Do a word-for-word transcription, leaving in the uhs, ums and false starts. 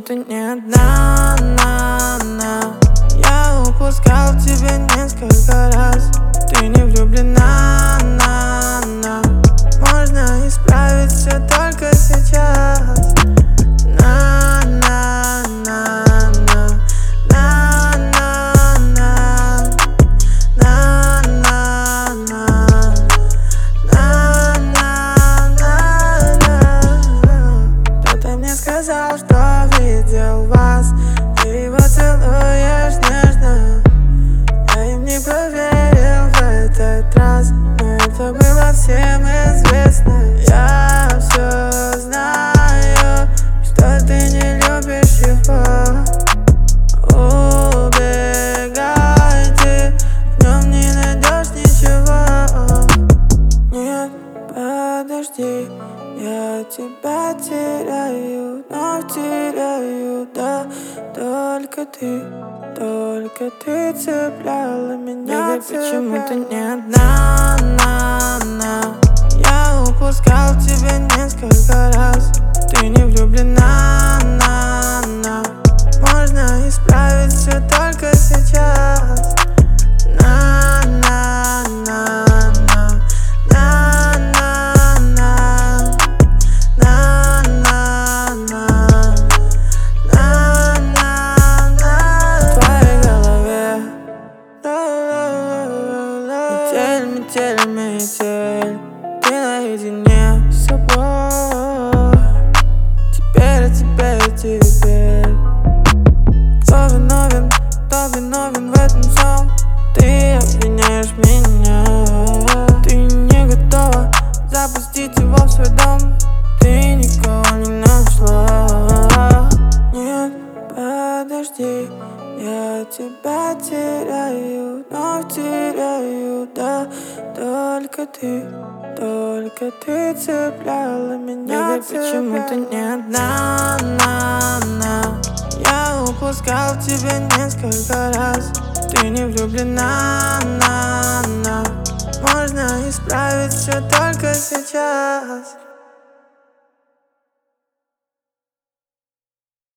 почему-то не одна, на, на. Я упускал тебя несколько раз. Ты не влюблена, на, на. Можно исправить все только сейчас. На, на, на, на. На, на, на. На, на, на. На, на, на. Кто-то мне сказал, что видел вас. Ты его целуешь нежно. Я им не поверил в этот раз, но это было всем известно. Я все знаю, что ты не любишь его. Убегайте, в нем не найдешь ничего. Нет, подожди, я тебя теряю, но теряю, да. Только ты, только ты цепляла меня. Baby, почему-то не одна, на, на. Я упускал тебя несколько раз. Ты не влюблена, на, на. Можно исправить все только сейчас. На, на, на, на. На, на, на. На, на, на. На, на, на. В твоей голове метель, метель, метель. Ты наедине с собой. Теперь, а теперь, теперь. Кто виновен, кто виновен в этом всем? Ты обвиняешь меня. Ты не готова запустить его в свой дом. Ты никого не нашла. Нет, подожди, я тебя теряю, но теряю, да. Только ты, только ты цепляла меня. Baby, почему-то не одна, на, на. Я упускал тебя несколько раз. Ты не влюблена, на, на. Можно исправить все только сейчас.